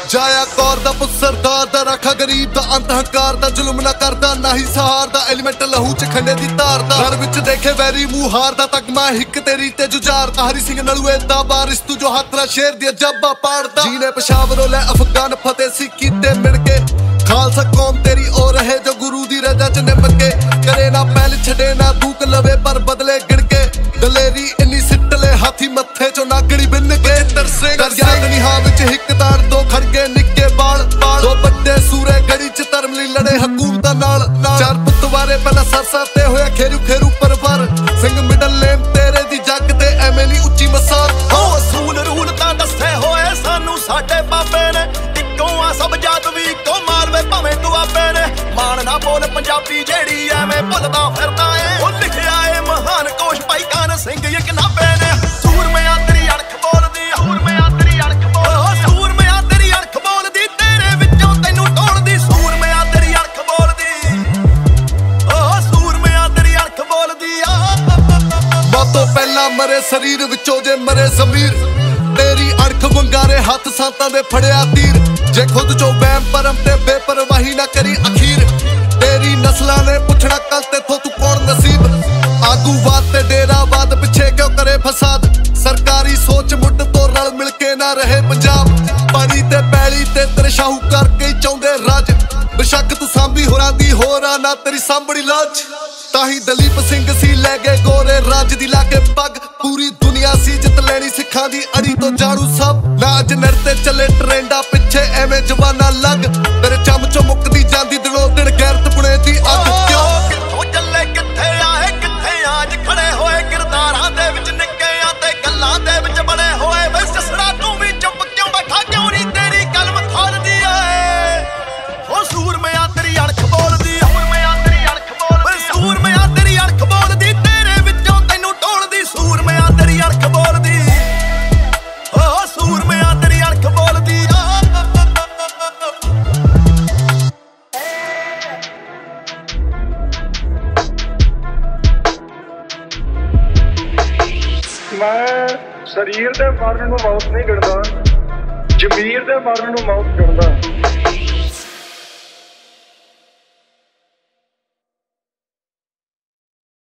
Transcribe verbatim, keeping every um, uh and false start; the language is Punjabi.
ਜਾਇਆ ਕੌਰ ਦਾ ਪੁੱਤ ਸਰਦਾਰ ਦਾ, ਰਾਖਾ ਗਰੀਬ ਦਾ, ਅੰਤ ਹੰਕਾਰ ਦਾ, ਜ਼ੁਲਮ ਨਾ ਕਰਦਾ ਨਾ ਹੀ ਸਹਾਰ ਦਾ, ਐਲੀਮੈਂਟ ਲਹੂ ਚ ਖੰਡੇ ਦੀ ਧਾਰ ਦਾ, ਦਰ ਵਿੱਚ ਦੇਖੇ ਵੈਰੀ ਮੂੰਹ ਹਾਰ ਦਾ, ਤਕਮਾ ਹਿੱਕ ਤੇਰੀ ਤੇ ਜੁਝਾਰ ਦਾ, ਹਰੀ ਸਿੰਘ ਨਲੂਏ ਦਾ ਬਾਰਿਸ਼ ਤੂੰ ਜੋ ਹੱਥ ਨਾਲ ਸ਼ੇਰ ਦੀ ਜੱਬਾ ਪਾੜਦਾ, ਜੀਨੇ ਪਸ਼ਾਵਰੋਂ ਲੈ ਅਫਗਾਨ ਫਤਿਹ ਸੀ ਕੀਤੇ ਮਿਣ ਕੇ, ਖਾਲਸਾ ਕੌਮ ਤੇਰੀ ਉਹ ਰਹੇ ਜੋ ਗੁਰੂ ਦੀ ਰਜ਼ਾ ਚ ਨਿੰਮ ਕੇ, ਕਰੇ ਨਾ ਪਹਿਲ ਛੱਡੇ ਨਾ ਦੂਕ ਲਵੇ ਪਰ ਬਦਲੇ ਗਿਣ ਕੇ, ਦਲੇਰੀ ਇੰਨੀ ਸਿੱਟ ਲੈ ਹਾਥੀ ਮੱਥੇ ਚੋਂ ਨਾਗੜੀ ਬਿੰਨ ਕੇ, ਤਰਸੇ ਦਰਿਆ ਨਿਹਾ ਵਿੱਚ ਹਿੱਕ ਤਾੜ ਦੋ ਖੜਗੇ ਨਿੱਕੇ ਬਾਲ, ਦੋ ਵੱਡੇ ਸੂਰੇ ਗੜੀ ਚ ਧਰਮ ਲਈ ਲੜੇ ਹਕੂਮਤਾਂ ਨਾਲ, ਚਾਰ ਪੁੱਤ ਵਾਰੇ ਪਹਿਲਾਂ ਸਰਸਾ ਤੇ ਹੋਇਆ ਖੇਰੂ ਖੇਰੂ ਪਰਵਾਰ, ਸਿੰਘ ਮਿਡਲ ਨੇਮ ਤੇਰੇ ਦੀ ਜੱਗ ਤੇ ਐਵੇਂ ਨਹੀਂ ਉੱਚੀ ਮਸਾਰ, ਹੋ ਅਸੂਲ ਰੂਲ ਤਾਂ ਦੱਸੇ ਹੋਏ ਸਾਨੂੰ ਸਾਡੇ ਬਾਬੇ ਨੇ, ਇੱਕੋ ਆ ਸਭ ਜਾਤ ਵੀ ਇੱਕੋ ਮਾਲਵੇ ਭਾਵੇਂ ਦੁਆਬੇ ਨੇ, ਮਾਣ ਨਾ ਬੋਲ ਪੰਜਾਬੀ ਜਿਹੜੀ ਐਵੇਂ ਭੁੱਲਦਾ ਫਿਰਦਾ ਏ, ਉਹ ਲਿਖਿਆ ਏ ਮਹਾਨ ਕੋਸ਼ ਭਾਈ ਕਾਨ ਸਿੰਘ ਯਕਨਾਬੇ ਨੇ, ਸੂਰਮਿਆਂ ਤੇਰੀ ਅਣਖ ਬੋਲਦੀ, ਸੂਰਮਿਆਂ ਤੇਰੀ ਅਣਖ ਬੋਲਦੀ, ਸੂਰਮਿਆਂ ਤੇਰੀ ਅਣਖ ਬੋਲਦੀ, ਤੇਰੇ ਵਿੱਚੋਂ ਤੈਨੂੰ ਟੋਲਦੀ, ਸੂਰਮਿਆਂ ਤੇਰੀ ਅਣਖ ਬੋਲਦੀ, ਓ ਸੂਰਮਿਆਂ ਤੇਰੀ ਅਣਖ ਬੋਲਦੀ ਆ, ਮੌਤੋਂ ਪਹਿਲਾਂ ਮਰੇ ਸਰੀਰ ਵਿੱਚੋਂ ਜੇ ਮਰੇ ਜ਼ਮੀਰ, ਤੇਰੀ ਅਣਖ ਵੰਗਾਰੇ ਹੱਥ ਸਾਤਾਂ ਦੇ ਫੜਿਆ ਤੀਰ, ਜੇ ਖੁਦ ਚੋਂ ਵਹਿਮ ਭਰਮ ਤੇ ਬੇਪਰਵਾਹੀ ਨਾ ਕਰੀ ਅਖੀਰ, ਤੇਰੀ ਨਸਲਾਂ ਨੇ ਪੁੱਛਣਾ ਕੱਲ ਤੇਥੋਂ ਤੂੰ ਕੌਣ ਨਸੀਬ, ਆਗੂਵਾਦ ਤੇ ਡੇਰਾਵਾਦ ਪਿੱਛੇ ਕਿਉਂ ਕਰੇ ਫਸਾਦ, ਸਰਕਾਰੀ ਸੋਚ ਮੁੱਢ ਤੋਂ ਰਲ ਮਿਲ ਕੇ ਨਾ ਰਹੇ ਪੰਜਾਬ, ਪਾਣੀ ਤੇ ਪੈਲੀ ਤੇ ਤੇਰੇ ਸ਼ਾਹੂਕਾਰ ਕਈ ਚਾਹੁੰਦੇ ਰਾਜ, ਬੇਸ਼ੱਕ ਤੂੰ ਸਾਂਭੀ ਹੋਰਾਂ ਦੀ ਹੋਰਾਂ ਨਾ ਤੇਰੀ ਸਾਂਭੜੀ ਲਾਜ, ਤਾਹੀ ਦਲੀਪ ਸਿੰਘ ਸੀ ਲੈ ਗਏ ਗੋਰੇ ਰਾਜ ਦੀ ਲਾ ਕੇ ਪੱਗ, ਪੂਰੀ ਦੁਨੀਆ ਸੀ ਜਿੱਤ ਲੈਣੀ ਸਿੱਖਾਂ ਦੀ ਅੜੀ ਤੋਂ ਜਾਣੂ ਸਭ, ਨਾ ਅੱਜ ਨਰ ਤੇ ਚੱਲੇ ਟ੍ਰੈਂਡਾਂ ਪਿੱਛੇ ਐਵੇਂ ਜਵਾਨਾ ਲੱਗ, ਤੇਰੇ ਚਮ ਚੋਂ ਮੁੱਕਦੀ ਜਾਂਦੀ ਦਿਨੋਂ ਦਿਨ ਗੈਰਤ ਪੁਣੇ ਦੀ ਅੱਗ, ਕਿਉਂ ਕਿੱਥੋਂ ਚੱਲੇ ਕਿੱਥੇ ਆਏ ਕਿੱਥੇ ਆਜ ਖੜੇ ਹੋਏ, ਕਿਰਦਾਰਾਂ ਦੇ ਵਿੱਚ ਨਿੱਕਿਆਂ ਤੇ ਗੱਲਾਂ ਦੇ ਵਿੱਚ ਬੜੇ ਹੋਏ, ਵੇ ਸਸਰਾ ਤੂੰ ਵੀ ਚੁੱਪ ਕਿਉਂ ਬੈਠਾ, ਕਿਉਂ ਨਹੀਂ ਤੇਰੀ ਕਲਮ ਖੋਲਦੀ ਏ, ਹੋ ਸੂਰਮਿਆਂ ਤੇਰੀ ਅਣਖ ਬੋਲਦੀ, ਸੂਰਮਿਆਂ ਤੇਰੀ ਅਣਖ ਬੋਲਦੀ, ਸੂਰਮਿਆਂ ਤੇਰੀ ਅਣਖ ਬੋਲਦੀ, ਤੇਰੇ ਵਿੱਚੋਂ ਤੈਨੂੰ ਟੋਲਦੀ, ਸੂਰਮਿਆਂ ਤੇਰੀ ਅਣਖ ਬੋਲਦੀ, ਓ ਸੂਰਮਿਆਂ ਤੇਰੀ ਅਣਖ ਬੋਲਦੀ ਆ। ਮੈਂ ਸਰੀਰ ਦੇ ਮਰਨ ਨੂੰ ਮੌਤ ਨਹੀਂ ਗਿਣਦਾ, ਜ਼ਮੀਰ ਦੇ ਮਰਨ ਨੂੰ ਮੌਤ ਗਿਣਦਾ।